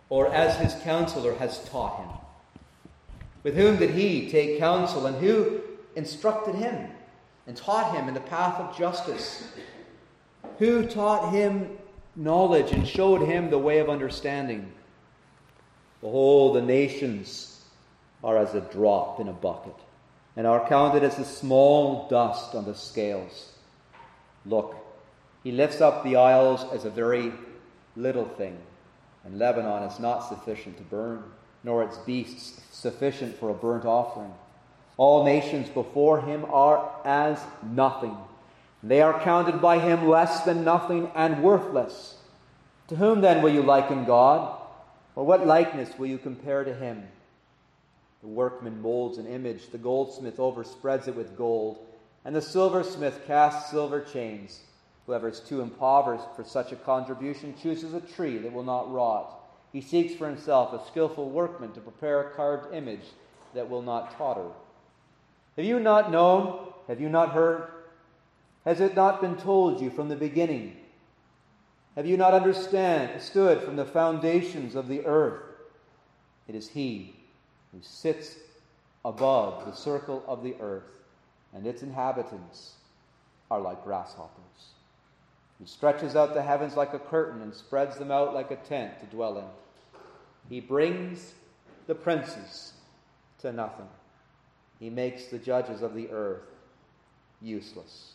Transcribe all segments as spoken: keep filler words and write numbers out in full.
or as his counselor has taught him? With whom did he take counsel, and who instructed him and taught him in the path of justice? Who taught him knowledge and showed him the way of understanding? Behold, the nations are as a drop in a bucket, and are counted as the small dust on the scales. Look, he lifts up the isles as a very little thing, and Lebanon is not sufficient to burn, nor its beasts sufficient for a burnt offering. All nations before him are as nothing. They are counted by him less than nothing and worthless. To whom then will you liken God? Or what likeness will you compare to him? The workman molds an image, the goldsmith overspreads it with gold, and the silversmith casts silver chains. Whoever is too impoverished for such a contribution chooses a tree that will not rot. He seeks for himself a skillful workman to prepare a carved image that will not totter. Have you not known? Have you not heard? Has it not been told you from the beginning? Have you not understand, stood from the foundations of the earth? It is he who sits above the circle of the earth, and its inhabitants are like grasshoppers. He stretches out the heavens like a curtain and spreads them out like a tent to dwell in. He brings the princes to nothing. He makes the judges of the earth useless.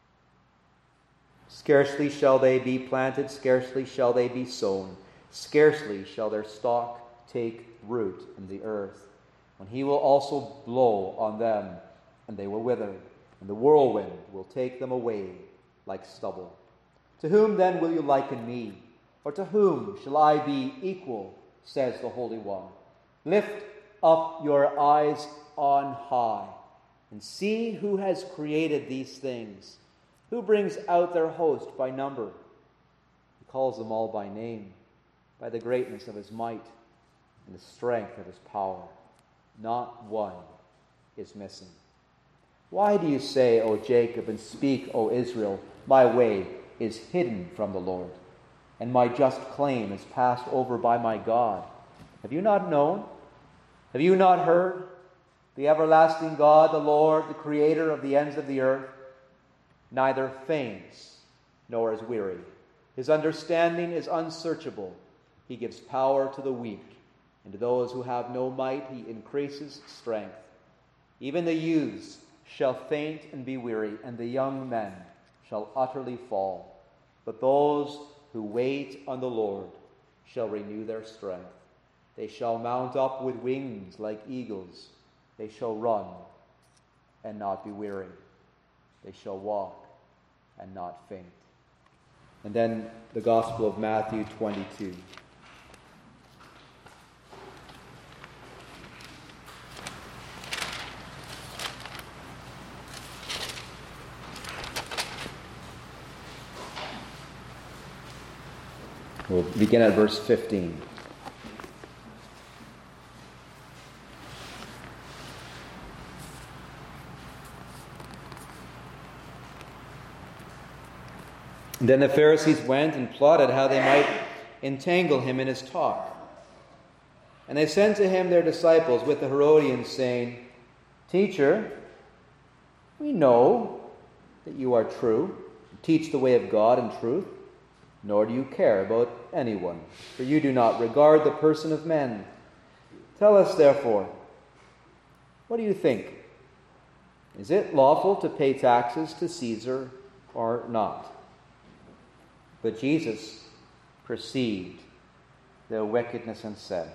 Scarcely shall they be planted, scarcely shall they be sown, scarcely shall their stalk take root in the earth. When he will also blow on them, and they will wither, and the whirlwind will take them away like stubble. To whom then will you liken me? Or to whom shall I be equal, says the Holy One? Lift up your eyes on high, and see who has created these things, who brings out their host by number. He calls them all by name, by the greatness of his might and the strength of his power. Not one is missing. Why do you say, O Jacob, and speak, O Israel, my way is hidden from the Lord, and my just claim is passed over by my God? Have you not known? Have you not heard? The everlasting God, the Lord, the creator of the ends of the earth, neither faints nor is weary. His understanding is unsearchable. He gives power to the weak, and to those who have no might he increases strength. Even the youths shall faint and be weary, and the young men shall utterly fall. But those who wait on the Lord shall renew their strength. They shall mount up with wings like eagles. They shall run and not be weary. They shall walk and not faint. And then the Gospel of Matthew twenty-two. We'll begin at verse fifteen. And then the Pharisees went and plotted how they might entangle him in his talk. And they sent to him their disciples with the Herodians, saying, Teacher, we know that you are true, and teach the way of God in truth, nor do you care about anyone, for you do not regard the person of men. Tell us, therefore, what do you think? Is it lawful to pay taxes to Caesar or not? But Jesus perceived their wickedness and said,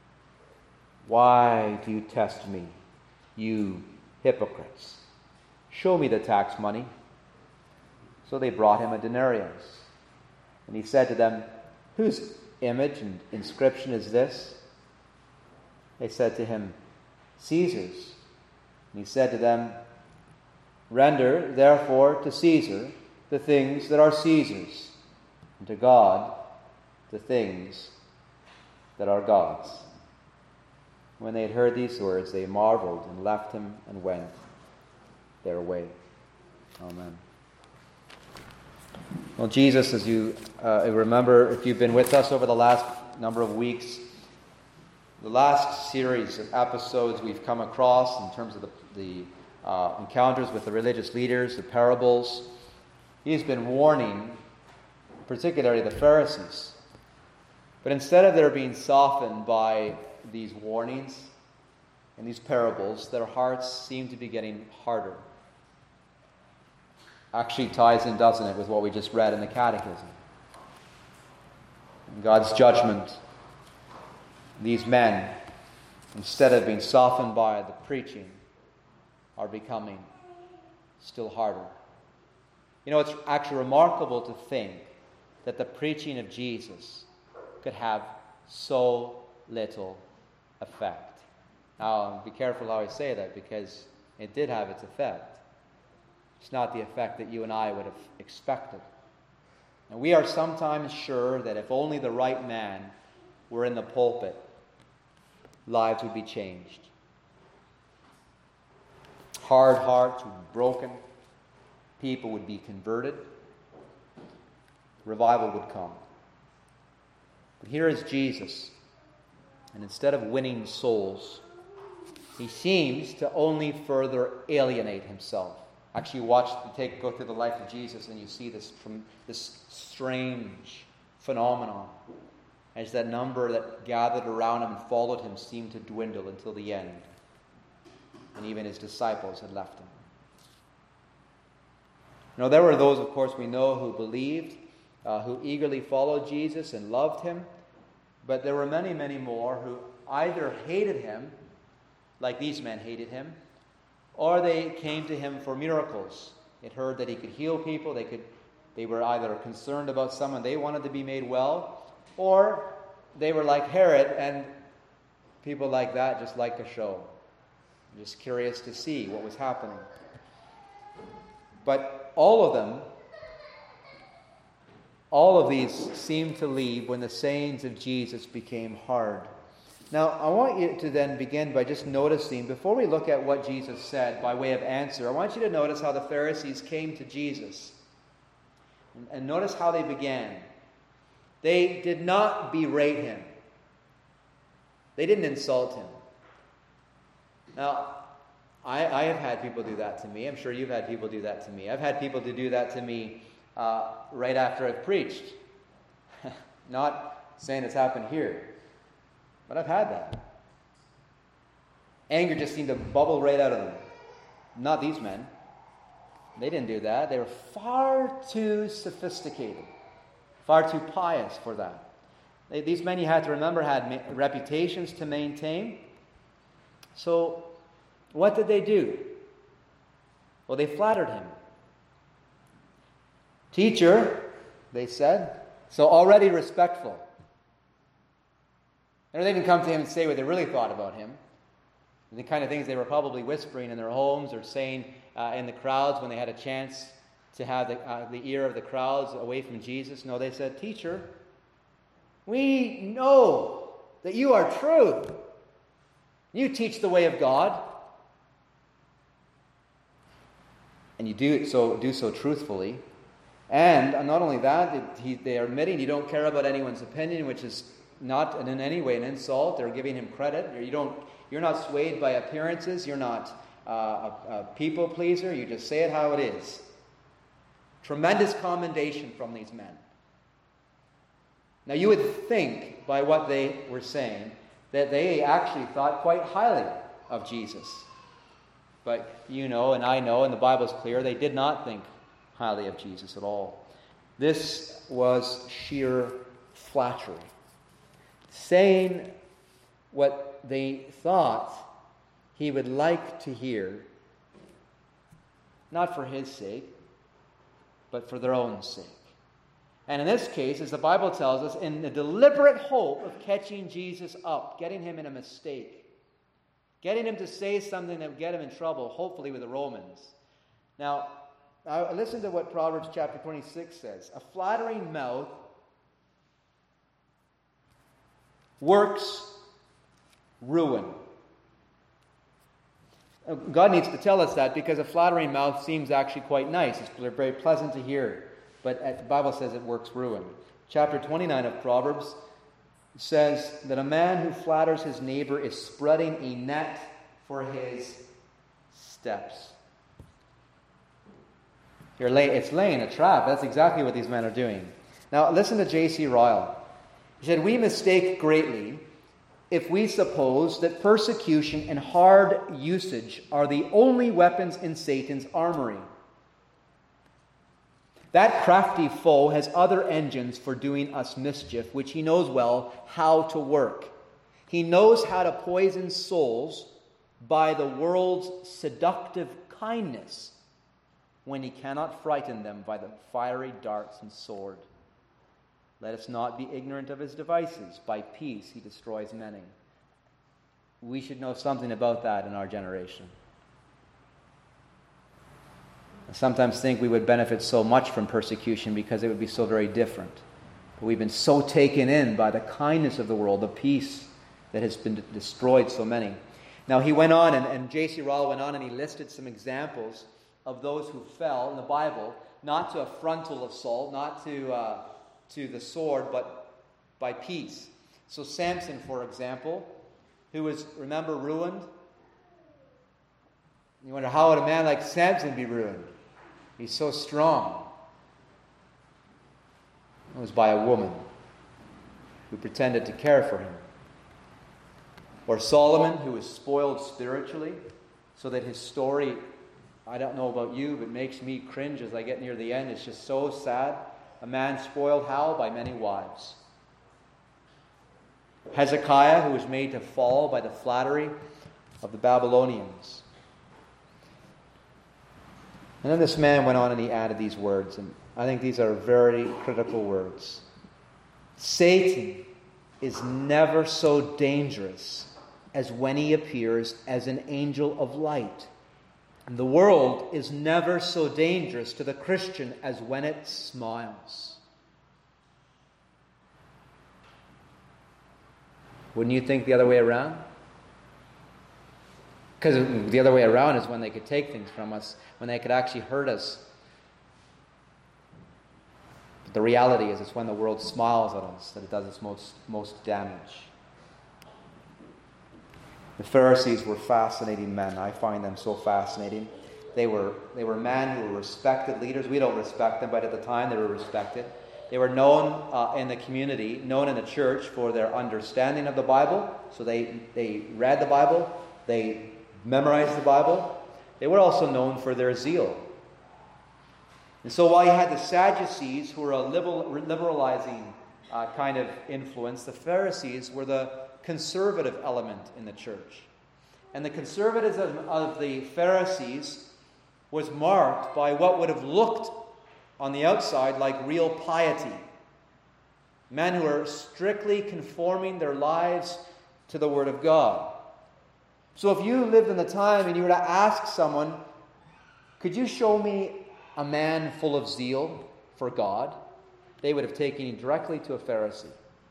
Why do you test me, you hypocrites? Show me the tax money. So they brought him a denarius. And he said to them, Whose image and inscription is this? They said to him, Caesar's. And he said to them, Render, therefore, to Caesar the things that are Caesar's, and to God the things that are God's. When they had heard these words, they marveled and left him and went their way. Amen. Well, Jesus, as you uh, remember, if you've been with us over the last number of weeks, the last series of episodes we've come across in terms of the, the uh, encounters with the religious leaders, the parables, he's been warning, particularly the Pharisees. But instead of their being softened by these warnings and these parables, their hearts seem to be getting harder. Actually ties in, doesn't it, with what we just read in the Catechism. In God's judgment, these men, instead of being softened by the preaching, are becoming still harder. You know, it's actually remarkable to think that the preaching of Jesus could have so little effect. Now, be careful how I say that, because it did have its effect. It's not the effect that you and I would have expected. And we are sometimes sure that if only the right man were in the pulpit, lives would be changed. Hard hearts would be broken. People would be converted. Revival would come. But here is Jesus. And instead of winning souls, he seems to only further alienate himself. Actually, watch, take, go through the life of Jesus, and you see this from this strange phenomenon, as that number that gathered around him and followed him seemed to dwindle until the end, and even his disciples had left him. Now, there were those, of course, we know who believed, uh, who eagerly followed Jesus and loved him, but there were many, many more who either hated him, like these men hated him, or they came to him for miracles. It heard that he could heal people. They could, they were either concerned about someone they wanted to be made well, or they were like Herod, and people like that just liked a show, just curious to see what was happening. But all of them, all of these seemed to leave when the sayings of Jesus became hard. Now, I want you to then begin by just noticing, before we look at what Jesus said by way of answer, I want you to notice how the Pharisees came to Jesus. And, and notice how they began. They did not berate him. They didn't insult him. Now, I, I have had people do that to me. I'm sure you've had people do that to me. I've had people to do that to me uh, right after I've preached. Not saying it's happened here. But I've had that. Anger just seemed to bubble right out of them. Not these men. They didn't do that. They were far too sophisticated, far too pious for that. They, these men, you had to remember, had ma- reputations to maintain. So, what did they do? Well, they flattered him. Teacher, they said, so already respectful. And they didn't come to him and say what they really thought about him. The kind of things they were probably whispering in their homes or saying uh, in the crowds when they had a chance to have the, uh, the ear of the crowds away from Jesus. No, they said, Teacher, we know that you are true. You teach the way of God. And you do it so do so truthfully. And not only that, he, they are admitting you don't care about anyone's opinion, which is not in any way an insult. They're giving him credit. You don't, you're not swayed by appearances. You're not uh, a, a people pleaser. You just say it how it is. Tremendous commendation from these men. Now you would think, by what they were saying, that they actually thought quite highly of Jesus. But you know, and I know, and the Bible is clear, they did not think highly of Jesus at all. This was sheer flattery. Saying what they thought he would like to hear, not for his sake, but for their own sake. And in this case, as the Bible tells us, in the deliberate hope of catching Jesus up, getting him in a mistake, getting him to say something that would get him in trouble, hopefully with the Romans. Now, listen to what Proverbs chapter twenty-six says. A flattering mouth works ruin. God needs to tell us that because a flattering mouth seems actually quite nice. It's very pleasant to hear. But the Bible says it works ruin. Chapter twenty-nine of Proverbs, says that a man who flatters his neighbor is spreading a net for his steps. You're lay, it's laying a trap. That's exactly what these men are doing. Now, listen to J C Ryle. He said, "We mistake greatly if we suppose that persecution and hard usage are the only weapons in Satan's armory. That crafty foe has other engines for doing us mischief, which he knows well how to work. He knows how to poison souls by the world's seductive kindness, when he cannot frighten them by the fiery darts and sword. Let us not be ignorant of his devices. By peace he destroys many." We should know something about that in our generation. I sometimes think we would benefit so much from persecution because it would be so very different. But we've been so taken in by the kindness of the world, the peace that has been destroyed so many. Now he went on, and, and J C Ryle went on, and he listed some examples of those who fell in the Bible, not to a frontal assault, not to uh, to the sword, but by peace. So Samson, for example, who was, remember, ruined. You wonder, how would a man like Samson be ruined? He's so strong. It was by a woman who pretended to care for him. Or Solomon, who was spoiled spiritually, so that his story, I don't know about you, but makes me cringe as I get near the end. It's just so sad. A man spoiled how? By many wives. Hezekiah, who was made to fall by the flattery of the Babylonians. And then this man went on and he added these words, and I think these are very critical words. Satan is never so dangerous as when he appears as an angel of light. And the world is never so dangerous to the Christian as when it smiles. Wouldn't you think the other way around? Because the other way around is when they could take things from us, when they could actually hurt us. But the reality is it's when the world smiles at us that it does its most, most damage. The Pharisees were fascinating men. I find them so fascinating. They were, they were men who were respected leaders. We don't respect them, but at the time they were respected. They were known uh, in the community, known in the church for their understanding of the Bible. So they, they read the Bible. They memorized the Bible. They were also known for their zeal. And so while you had the Sadducees, who were a liberal, liberalizing uh, kind of influence, the Pharisees were the conservative element in the church. And the conservatism of the Pharisees was marked by what would have looked on the outside like real piety. Men who are strictly conforming their lives to the Word of God. So if you lived in the time and you were to ask someone, could you show me a man full of zeal for God? They would have taken you directly to a Pharisee.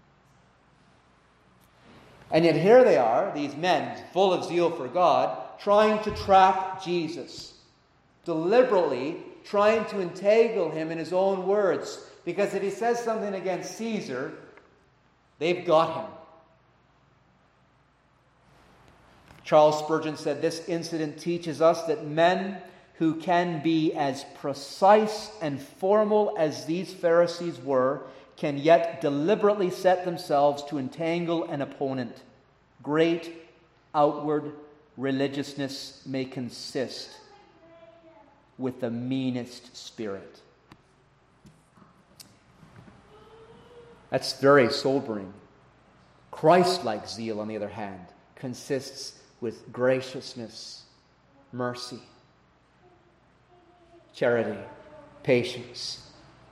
And yet here they are, these men full of zeal for God, trying to trap Jesus. Deliberately trying to entangle him in his own words. Because if he says something against Caesar, they've got him. Charles Spurgeon said, "This incident teaches us that men who can be as precise and formal as these Pharisees were can yet deliberately set themselves to entangle an opponent. Great outward religiousness may consist with the meanest spirit." That's very sobering. Christ-like zeal, on the other hand, consists with graciousness, mercy, charity, patience.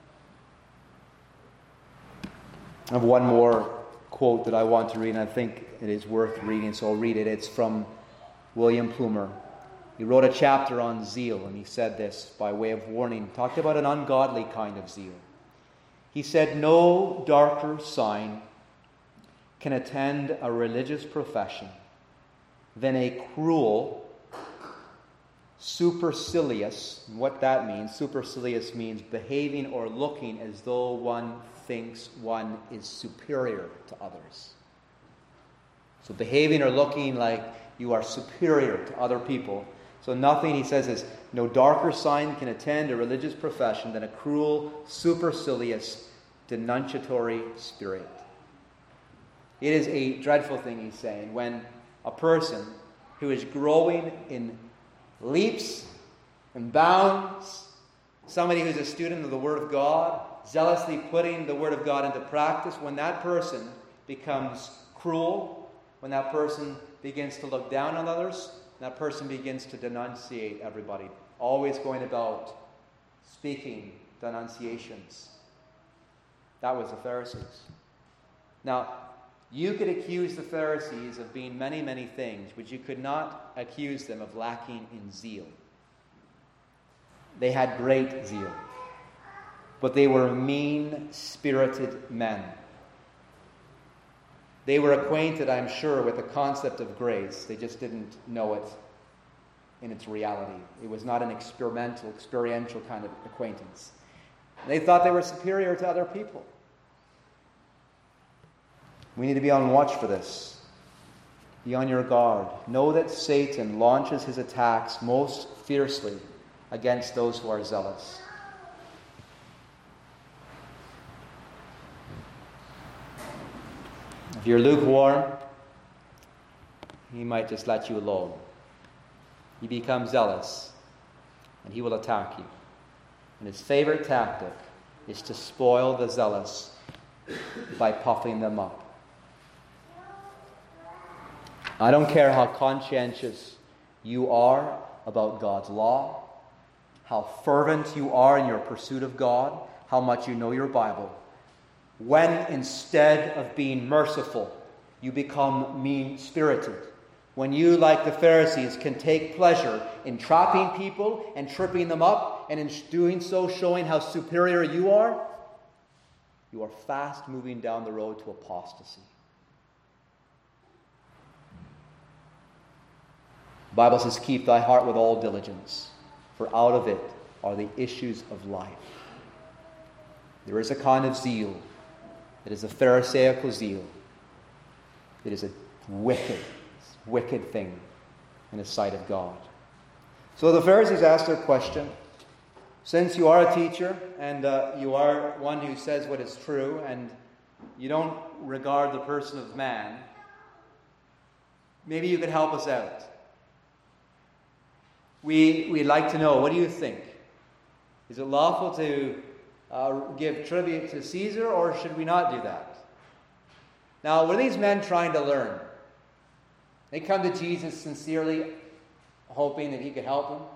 I have one more quote that I want to read, and I think it is worth reading, so I'll read it. It's from William Plumer. He wrote a chapter on zeal, and he said this by way of warning. He talked about an ungodly kind of zeal. He said, "No darker sign can attend a religious profession than a cruel, supercilious. And what that means, supercilious means behaving or looking as though one thinks one is superior to others. So behaving or looking like you are superior to other people. So nothing, he says, is no darker sign can attend a religious profession than a cruel, supercilious, denunciatory spirit. It is a dreadful thing, he's saying, when a person who is growing in leaps and bounds, somebody who's a student of the Word of God, zealously putting the Word of God into practice, when that person becomes cruel, when that person begins to look down on others, that person begins to denunciate everybody, always going about speaking denunciations. That was the Pharisees. Now, you could accuse the Pharisees of being many, many things, but you could not accuse them of lacking in zeal. They had great zeal, but they were mean-spirited men. They were acquainted, I'm sure, with the concept of grace. They just didn't know it in its reality. It was not an experimental, experiential kind of acquaintance. They thought they were superior to other people. We need to be on watch for this. Be on your guard. Know that Satan launches his attacks most fiercely against those who are zealous. If you're lukewarm, he might just let you alone. You become zealous, and he will attack you. And his favorite tactic is to spoil the zealous by puffing them up. I don't care how conscientious you are about God's law, how fervent you are in your pursuit of God, how much you know your Bible. When instead of being merciful, you become mean-spirited. When you, like the Pharisees, can take pleasure in trapping people and tripping them up, and in doing so showing how superior you are, you are fast moving down the road to apostasy. The Bible says, keep thy heart with all diligence, for out of it are the issues of life. There is a kind of zeal. It is a Pharisaical zeal. It is a wicked, wicked thing in the sight of God. So the Pharisees asked their question, since you are a teacher and uh, you are one who says what is true and you don't regard the person of man, maybe you could help us out. We, we'd like to know, what do you think? Is it lawful to uh, give tribute to Caesar, or should we not do that? Now, were these men trying to learn? They come to Jesus sincerely, hoping that he could help them.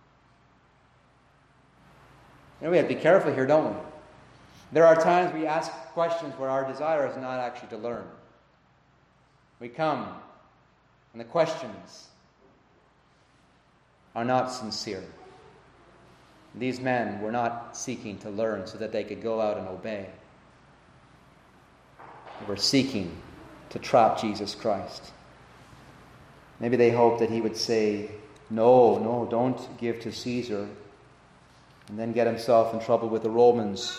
You know, we have to be careful here, don't we? There are times we ask questions where our desire is not actually to learn. We come, and the questions are not sincere. These men were not seeking to learn so that they could go out and obey. They were seeking to trap Jesus Christ. Maybe they hoped that he would say, no, no, don't give to Caesar, and then get himself in trouble with the Romans.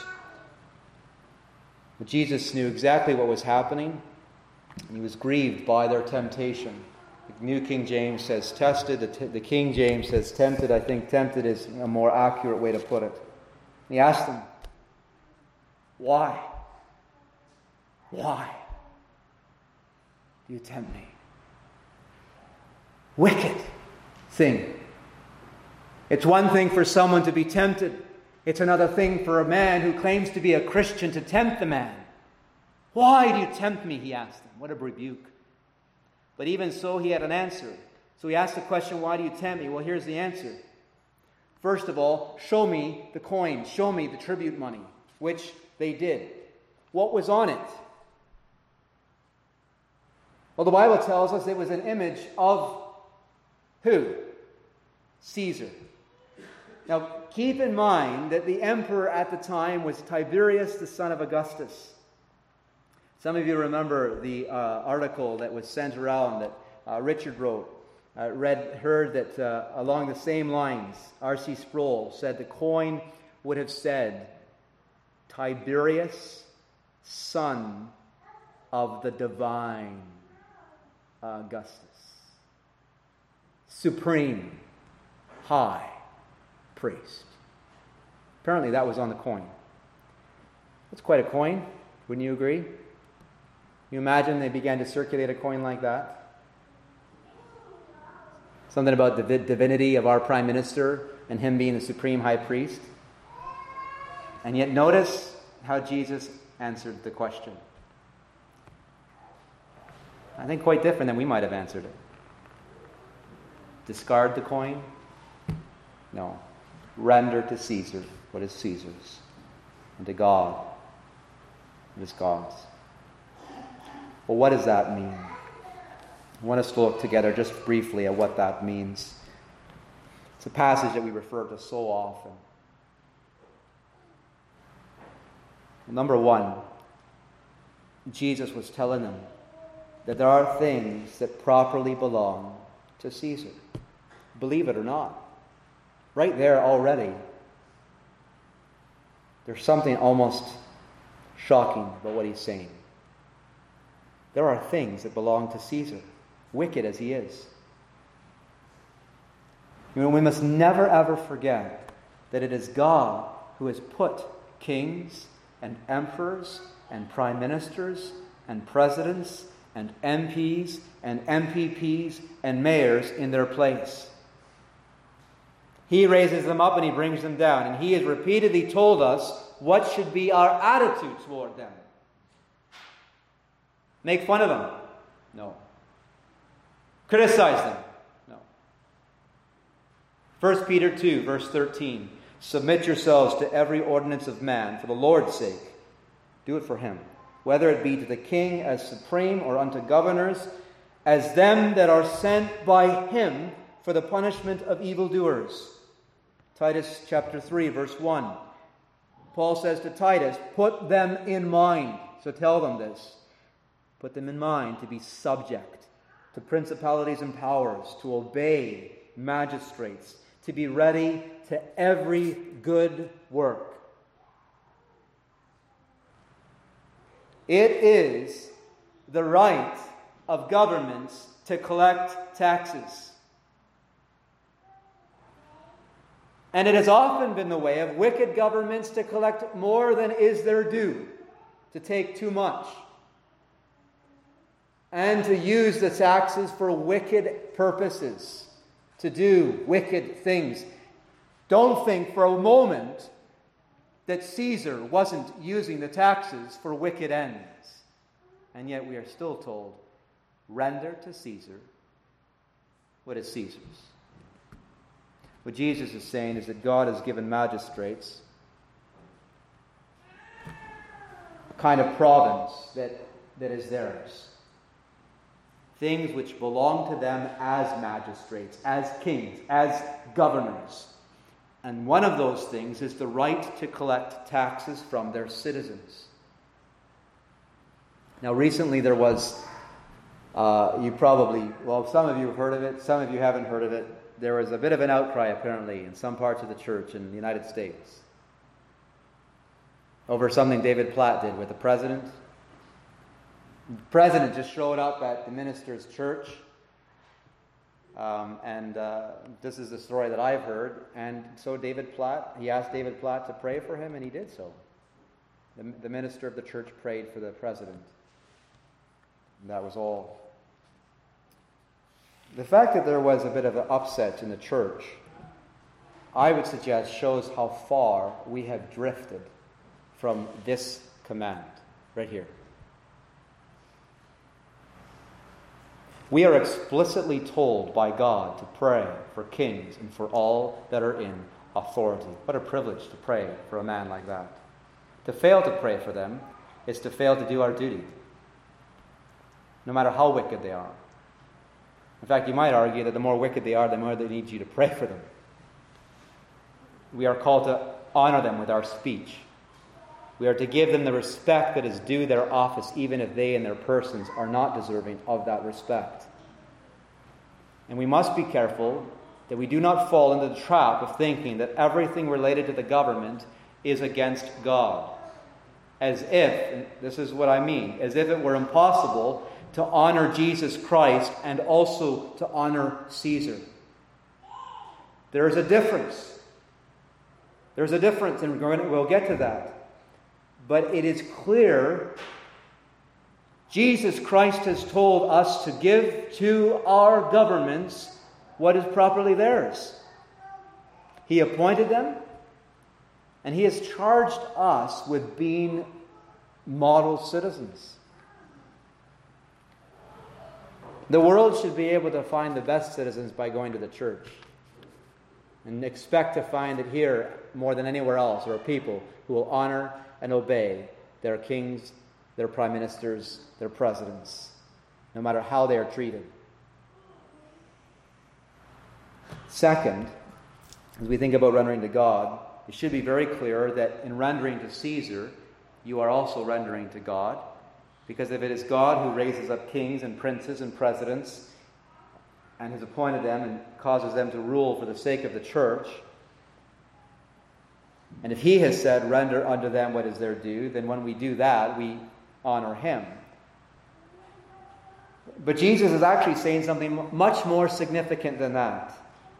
But Jesus knew exactly what was happening, and he was grieved by their temptation. The New King James says tested. The, t- the King James says tempted. I think tempted is a more accurate way to put it. He asked them, why? Why do you tempt me? Wicked thing. It's one thing for someone to be tempted. It's another thing for a man who claims to be a Christian to tempt the man. Why do you tempt me? He asked them. What a rebuke. But even so, he had an answer. So he asked the question, why do you tempt me? Well, here's the answer. First of all, show me the coin. Show me the tribute money, which they did. What was on it? Well, the Bible tells us it was an image of who? Caesar. Now, keep in mind that the emperor at the time was Tiberius, the son of Augustus. Some of you remember the uh, article that was sent around that uh, Richard wrote, uh, read, heard that uh, along the same lines, R C Sproul said the coin would have said, Tiberius, son of the divine Augustus. Supreme, high priest. Apparently that was on the coin. That's quite a coin, wouldn't you agree? You imagine they began to circulate a coin like that? Something about the divinity of our prime minister and him being the supreme high priest. And yet notice how Jesus answered the question. I think quite different than we might have answered it. Discard the coin? No. Render to Caesar what is Caesar's, and to God what is God's. Well, what does that mean? I want us to look together just briefly at what that means. It's a passage that we refer to so often. Number one, Jesus was telling them that there are things that properly belong to Caesar. Believe it or not. Right there already, there's something almost shocking about what he's saying. There are things that belong to Caesar, wicked as he is. You know, we must never ever forget that it is God who has put kings and emperors and prime ministers and presidents and M Ps and M P Ps and mayors in their place. He raises them up and he brings them down. And he has repeatedly told us what should be our attitude toward them. Make fun of them? No. Criticize them? No. First Peter two, verse thirteen. Submit yourselves to every ordinance of man for the Lord's sake. Do it for him. Whether it be to the king as supreme or unto governors, as them that are sent by him for the punishment of evildoers. Titus chapter three, verse one. Paul says to Titus, put them in mind. So tell them this. Put them in mind to be subject to principalities and powers, to obey magistrates, to be ready to every good work. It is the right of governments to collect taxes. And it has often been the way of wicked governments to collect more than is their due, to take too much, and to use the taxes for wicked purposes, to do wicked things. Don't think for a moment that Caesar wasn't using the taxes for wicked ends. And yet we are still told, render to Caesar what is Caesar's. What Jesus is saying is that God has given magistrates a kind of province that, that is theirs. Things which belong to them as magistrates, as kings, as governors. And one of those things is the right to collect taxes from their citizens. Now, recently there was, uh, you probably, well, some of you have heard of it, some of you haven't heard of it. There was a bit of an outcry, apparently, in some parts of the church in the United States over something David Platt did with the president. The president just showed up at the minister's church, um, and uh, this is the story that I've heard. And so David Platt, he asked David Platt to pray for him, and he did so. The, the minister of the church prayed for the president. And that was all. The fact that there was a bit of an upset in the church, I would suggest, shows how far we have drifted from this command right here. We are explicitly told by God to pray for kings and for all that are in authority. What a privilege to pray for a man like that. To fail to pray for them is to fail to do our duty, no matter how wicked they are. In fact, you might argue that the more wicked they are, the more they need you to pray for them. We are called to honor them with our speech. We are to give them the respect that is due their office, even if they and their persons are not deserving of that respect. And we must be careful that we do not fall into the trap of thinking that everything related to the government is against God. As if, and this is what I mean, as if it were impossible to honor Jesus Christ and also to honor Caesar. There is a difference. There's a difference, and we're going to, we'll get to that. But it is clear Jesus Christ has told us to give to our governments what is properly theirs. He appointed them, and He has charged us with being model citizens. The world should be able to find the best citizens by going to the church, and expect to find that here, more than anywhere else, there are people who will honor and obey their kings, their prime ministers, their presidents, no matter how they are treated. Second, as we think about rendering to God, it should be very clear that in rendering to Caesar, you are also rendering to God. Because if it is God who raises up kings and princes and presidents and has appointed them and causes them to rule for the sake of the church, and if He has said, render unto them what is their due, then when we do that, we honor Him. But Jesus is actually saying something much more significant than that.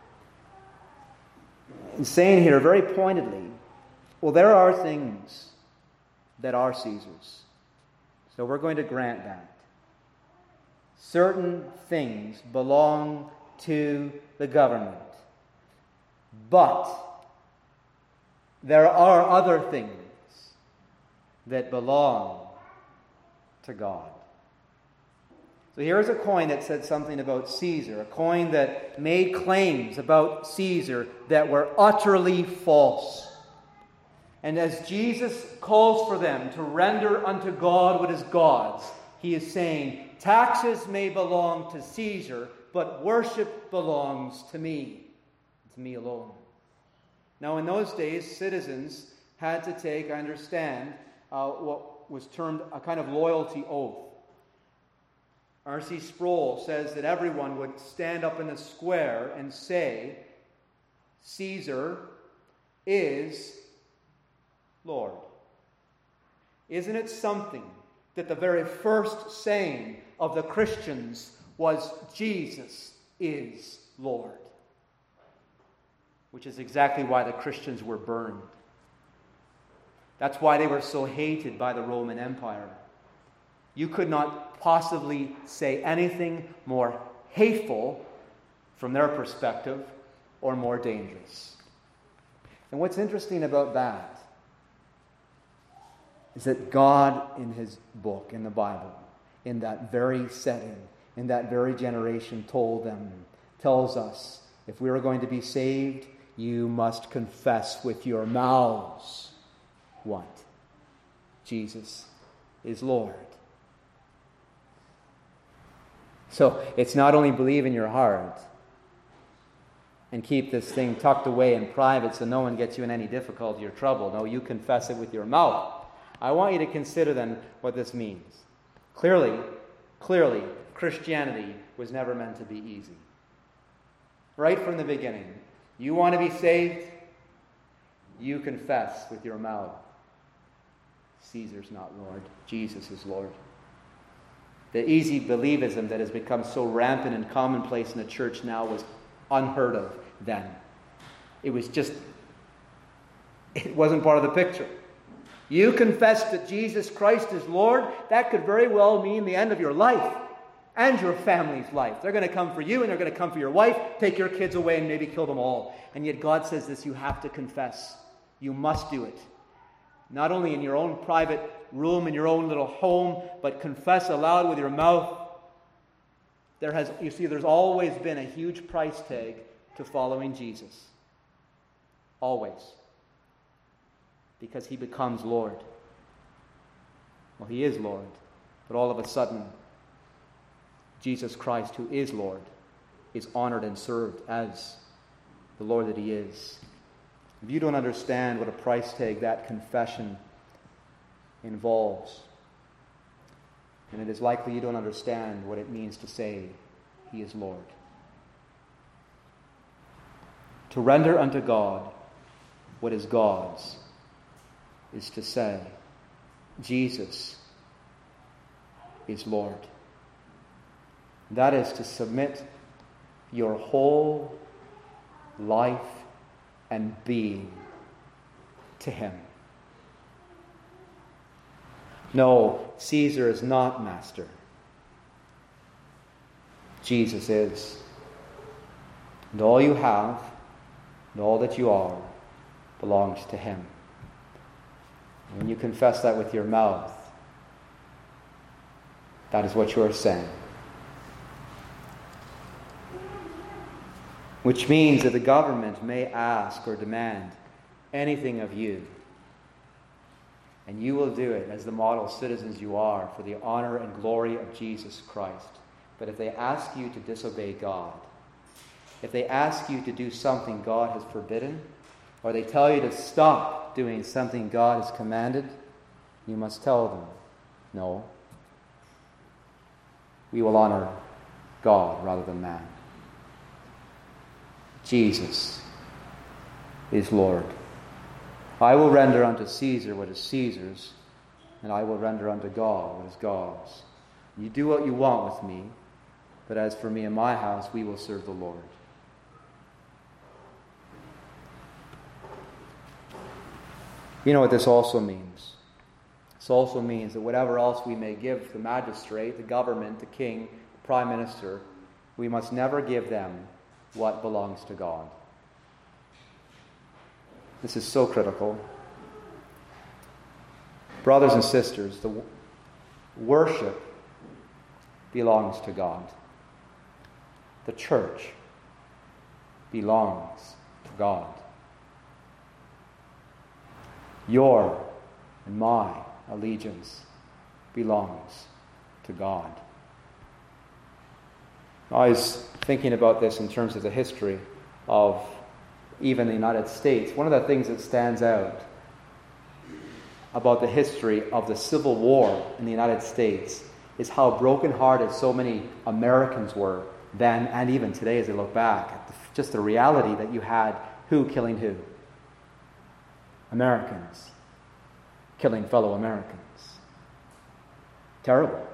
He's saying here very pointedly, well, there are things that are Caesar's. So we're going to grant that. Certain things belong to the government. But there are other things that belong to God. So here's a coin that said something about Caesar, a coin that made claims about Caesar that were utterly false. And as Jesus calls for them to render unto God what is God's, He is saying, taxes may belong to Caesar, but worship belongs to me, to me alone. Now in those days, citizens had to take, I understand, uh, what was termed a kind of loyalty oath. R C Sproul says that everyone would stand up in the square and say, Caesar is Lord. Isn't it something that the very first saying of the Christians was, Jesus is Lord? Which is exactly why the Christians were burned. That's why they were so hated by the Roman Empire. You could not possibly say anything more hateful from their perspective or more dangerous. And what's interesting about that is that God in His book, in the Bible, in that very setting, in that very generation, told them, tells us, if we are going to be saved, you must confess with your mouths what? Jesus is Lord. So it's not only believe in your heart and keep this thing tucked away in private so no one gets you in any difficulty or trouble. No, you confess it with your mouth. I want you to consider then what this means. Clearly, clearly, Christianity was never meant to be easy. Right from the beginning. You want to be saved? You confess with your mouth. Caesar's not Lord. Jesus is Lord. The easy believism that has become so rampant and commonplace in the church now was unheard of then. It was just, it wasn't part of the picture. You confess that Jesus Christ is Lord, that could very well mean the end of your life and your family's life. They're going to come for you and they're going to come for your wife, take your kids away and maybe kill them all. And yet God says this, you have to confess. You must do it. Not only in your own private room, in your own little home, but confess aloud with your mouth. There has, you see, there's always been a huge price tag to following Jesus. Always. Because He becomes Lord. Well, He is Lord. But all of a sudden, Jesus Christ, who is Lord, is honored and served as the Lord that He is. If you don't understand what a price tag that confession involves, and it is likely you don't understand what it means to say He is Lord. To render unto God what is God's is to say, Jesus is Lord. That is to submit your whole life and being to Him. No, Caesar is not master. Jesus is. And all you have and all that you are belongs to Him. When you confess that with your mouth, that is what you are saying. Which means that the government may ask or demand anything of you, and you will do it as the model citizens you are for the honor and glory of Jesus Christ. But if they ask you to disobey God, if they ask you to do something God has forbidden, or they tell you to stop doing something God has commanded, you must tell them, no, we will honor God rather than man. Jesus is Lord. I will render unto Caesar what is Caesar's, and I will render unto God what is God's. You do what you want with me, but as for me and my house, we will serve the Lord. You know what this also means? This also means that whatever else we may give the magistrate, the government, the king, the prime minister, we must never give them what belongs to God. This is so critical. Brothers and sisters, the worship belongs to God. The church belongs to God. Your and my allegiance belongs to God. I was thinking about this in terms of the history of even the United States. One of the things that stands out about the history of the Civil War in the United States is how brokenhearted so many Americans were then and even today as they look back at the, just the reality that you had who killing who? Americans killing fellow Americans. Terrible.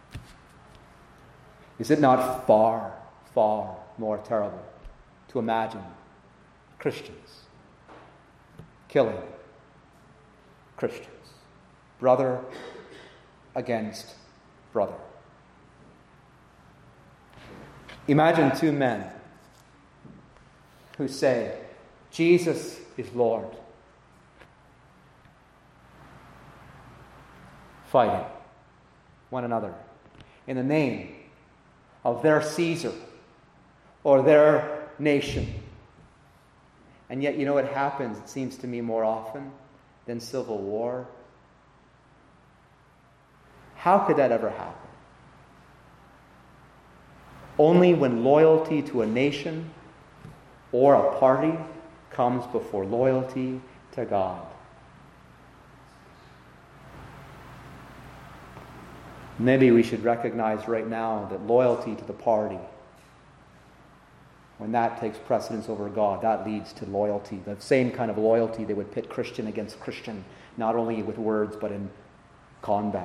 Is it not far, far more terrible to imagine Christians killing Christians? Brother against brother. Imagine two men who say, Jesus is Lord, fighting one another in the name of their Caesar or their nation. And yet, you know what happens, it seems to me, more often than civil war? How could that ever happen? Only when loyalty to a nation or a party comes before loyalty to God. Maybe we should recognize right now that loyalty to the party, when that takes precedence over God, that leads to loyalty. The same kind of loyalty that would pit Christian against Christian, not only with words, but in combat.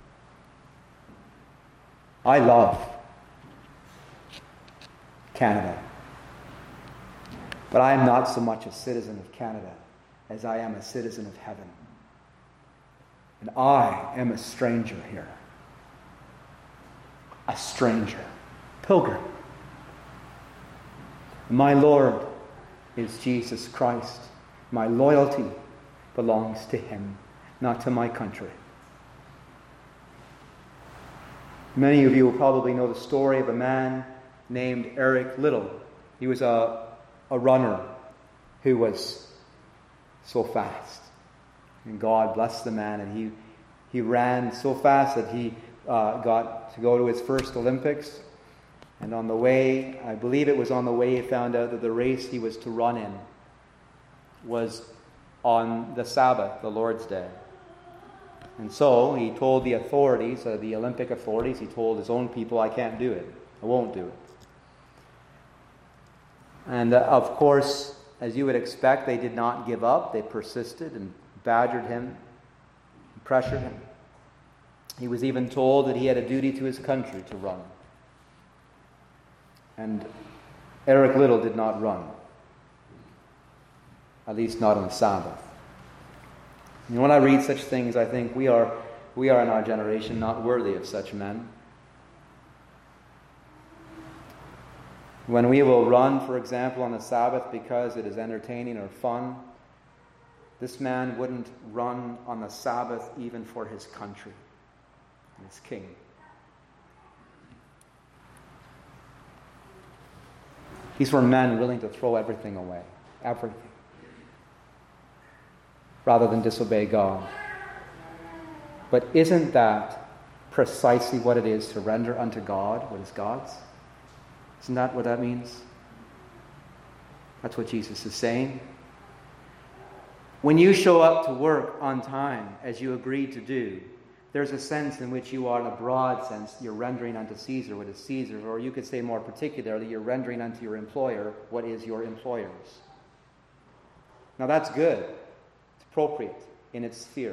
I love Canada, but I am not so much a citizen of Canada as I am a citizen of heaven. And I am a stranger here. A stranger, pilgrim. My Lord is Jesus Christ. My loyalty belongs to Him, not to my country. Many of you will probably know the story of a man named Eric Liddell. He was a, a runner who was so fast. And God blessed the man, and he, he ran so fast that he Uh, got to go to his first Olympics, and on the way, I believe it was on the way, he found out that the race he was to run in was on the Sabbath, the Lord's Day. And so he told the authorities, uh, the Olympic authorities, he told his own people, I can't do it. I won't do it. And uh, of course, as you would expect, they did not give up. They persisted and badgered him, pressured him. He was even told that he had a duty to his country to run. And Eric Liddell did not run, at least not on the Sabbath. And when I read such things, I think we are, we are in our generation not worthy of such men. When we will run, for example, on the Sabbath because it is entertaining or fun, this man wouldn't run on the Sabbath even for his country and his king. These were men willing to throw everything away, everything, rather than disobey God. But isn't that precisely what it is to render unto God what is God's? Isn't that what that means? That's what Jesus is saying. When you show up to work on time, as you agreed to do, there's a sense in which you are, in a broad sense, you're rendering unto Caesar what is Caesar's, or you could say more particularly, you're rendering unto your employer what is your employer's. Now that's good. It's appropriate in its sphere.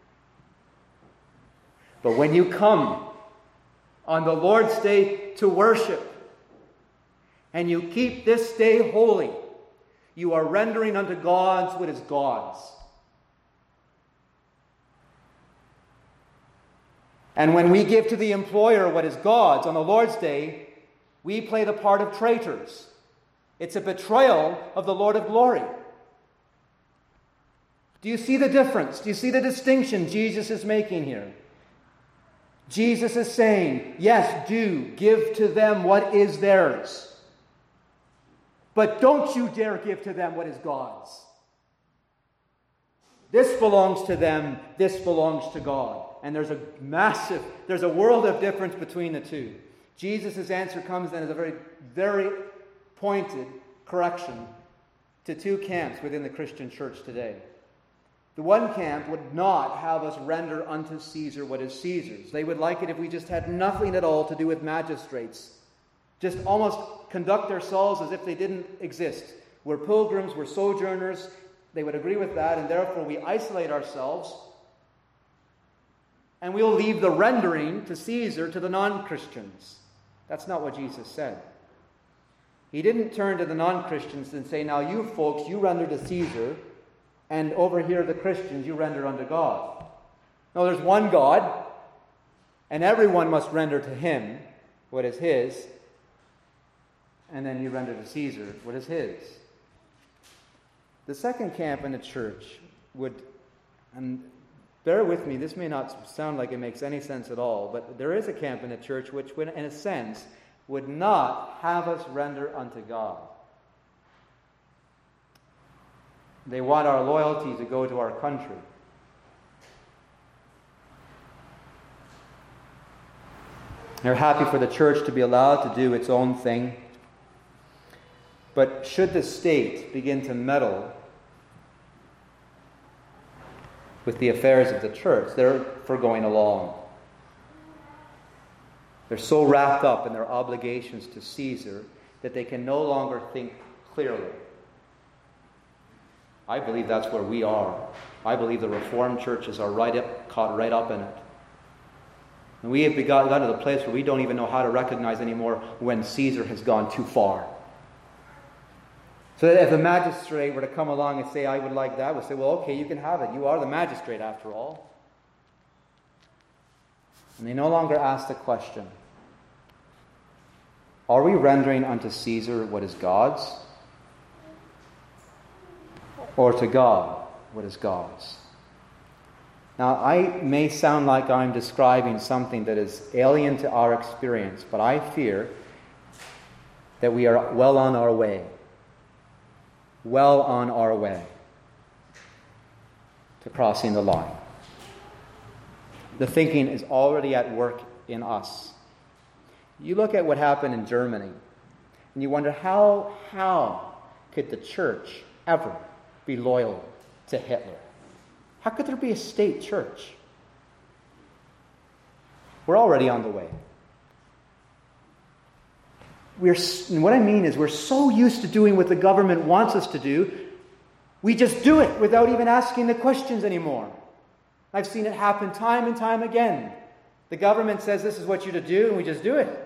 But when you come on the Lord's Day to worship, and you keep this day holy, you are rendering unto God what is God's. And when we give to the employer what is God's on the Lord's Day, we play the part of traitors. It's a betrayal of the Lord of glory. Do you see the difference? Do you see the distinction Jesus is making here? Jesus is saying, yes, do give to them what is theirs. But don't you dare give to them what is God's. This belongs to them, this belongs to God. And there's a massive, there's a world of difference between the two. Jesus' answer comes then as a very, very pointed correction to two camps within the Christian church today. The one camp would not have us render unto Caesar what is Caesar's. They would like it if we just had nothing at all to do with magistrates. Just almost conduct ourselves as if they didn't exist. We're pilgrims, we're sojourners. They would agree with that, and therefore we isolate ourselves. And we'll leave the rendering to Caesar to the non-Christians. That's not what Jesus said. He didn't turn to the non-Christians and say, now you folks, you render to Caesar, and over here the Christians, you render unto God. No, there's one God, and everyone must render to him what is his, and then you render to Caesar what is his. The second camp in the church would, and bear with me, this may not sound like it makes any sense at all, but there is a camp in the church which, would, in a sense, would not have us render unto God. They want our loyalty to go to our country. They're happy for the church to be allowed to do its own thing. But should the state begin to meddle with the affairs of the church, they're for going along. They're so wrapped up in their obligations to Caesar that they can no longer think clearly. I believe that's where we are. I believe the Reformed churches are right up, caught right up in it. And we have gotten to the place where we don't even know how to recognize anymore when Caesar has gone too far. So that if the magistrate were to come along and say, I would like that, we'd say, well, okay, you can have it. You are the magistrate after all. And they no longer ask the question, are we rendering unto Caesar what is God's? Or to God what is God's? Now, I may sound like I'm describing something that is alien to our experience, but I fear that we are well on our way. Well on our way to crossing the line. The thinking is already at work in us. You look at what happened in Germany, and you wonder how, how could the church ever be loyal to Hitler? How could there be a state church? We're already on the way. we're, what I mean is we're so used to doing what the government wants us to do, we just do it without even asking the questions anymore. I've seen it happen time and time again. The government says this is what you're to do, and we just do it.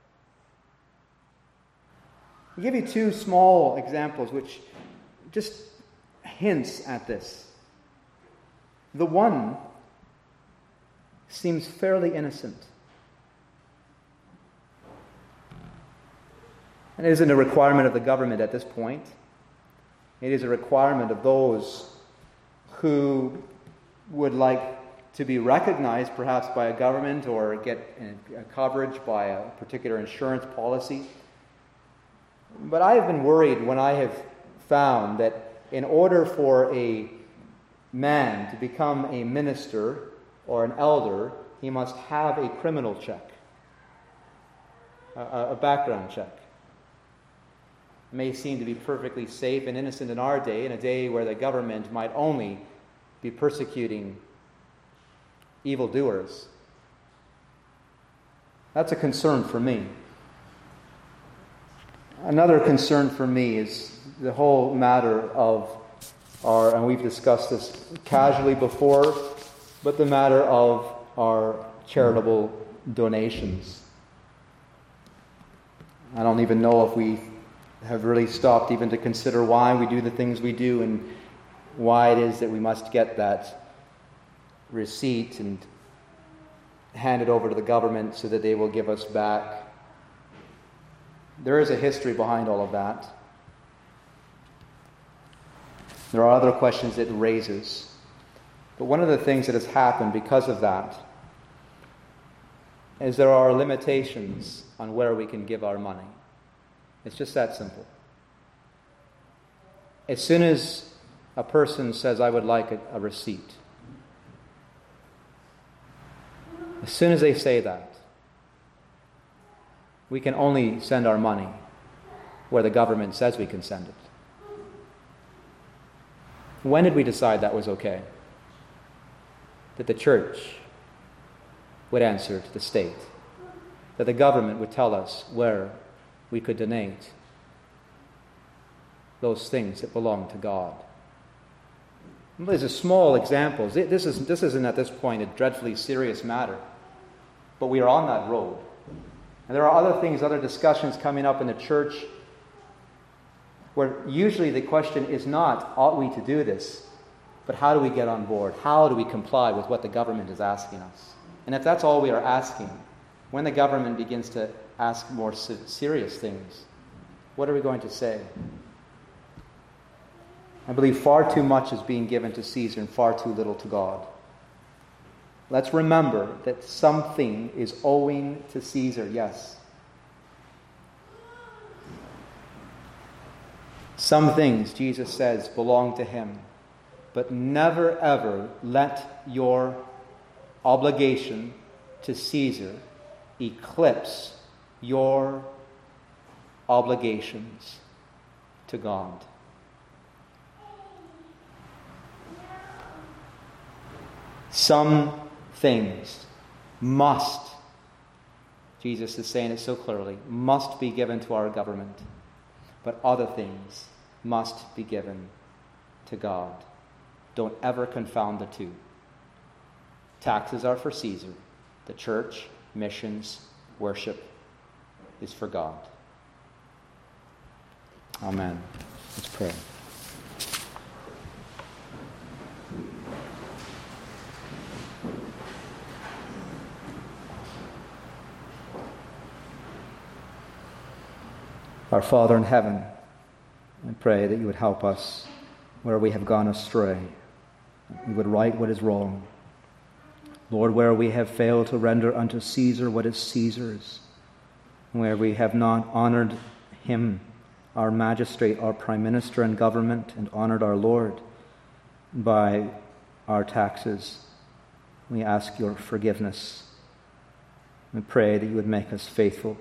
I'll give you two small examples which just hints at this. The one seems fairly innocent. And it isn't a requirement of the government at this point. It is a requirement of those who would like to be recognized perhaps by a government or get a coverage by a particular insurance policy. But I have been worried when I have found that in order for a man to become a minister or an elder, he must have a criminal check, a, a background check. It may seem to be perfectly safe and innocent in our day, in a day where the government might only be persecuting evildoers. That's a concern for me. Another concern for me is the whole matter of our, and we've discussed this casually before, but the matter of our charitable donations. I don't even know if we have really stopped even to consider why we do the things we do and why it is that we must get that receipt and hand it over to the government so that they will give us back. There is a history behind all of that. There are other questions it raises. But one of the things that has happened because of that is there are limitations on where we can give our money. It's just that simple. As soon as a person says, I would like a, a receipt, as soon as they say that, we can only send our money where the government says we can send it. When did we decide that was okay? That the church would answer to the state, that the government would tell us where we could donate those things that belong to God. These are small examples. This, is, this isn't at this point a dreadfully serious matter, but we are on that road. And there are other things, other discussions coming up in the church where usually the question is not, ought we to do this, but how do we get on board? How do we comply with what the government is asking us? And if that's all we are asking, when the government begins to ask more serious things, what are we going to say? I believe far too much is being given to Caesar and far too little to God. Let's remember that something is owing to Caesar, yes. Some things, Jesus says, belong to him. But never ever let your obligation to Caesar eclipse your obligations to God. Some things must, Jesus is saying it so clearly, must be given to our government, but other things must be given to God. Don't ever confound the two. Taxes are for Caesar. The church, missions, worship is for God. Amen. Let's pray. Our Father in heaven, I pray that you would help us where we have gone astray. We would right what is wrong. Lord, where we have failed to render unto Caesar what is Caesar's, where we have not honored him, our magistrate, our prime minister and government, and honored our Lord by our taxes, we ask your forgiveness. We pray that you would make us faithful.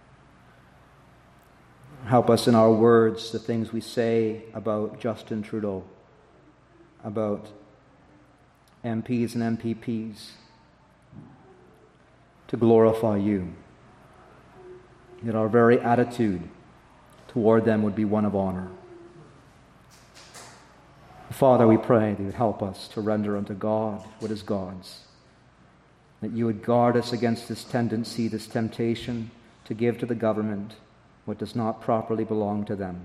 Help us in our words, the things we say about Justin Trudeau, about M Ps and M P Ps, to glorify you. that our very attitude toward them would be one of honor. Father, we pray that you would help us to render unto God what is God's, that you would guard us against this tendency, this temptation to give to the government what does not properly belong to them.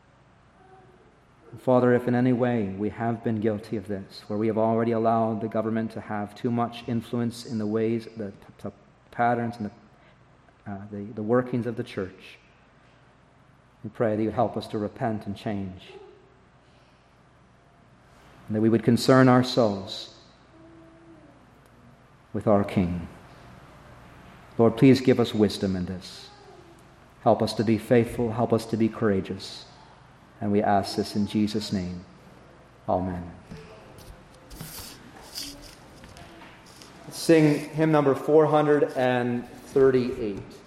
Father, if in any way we have been guilty of this, where we have already allowed the government to have too much influence in the ways, the, the patterns, and the, uh, the, the workings of the church, we pray that you help us to repent and change, and that we would concern ourselves with our King. Lord, please give us wisdom in this. Help us to be faithful. Help us to be courageous. And we ask this in Jesus' name. Amen. Let's sing hymn number four hundred thirty-eight.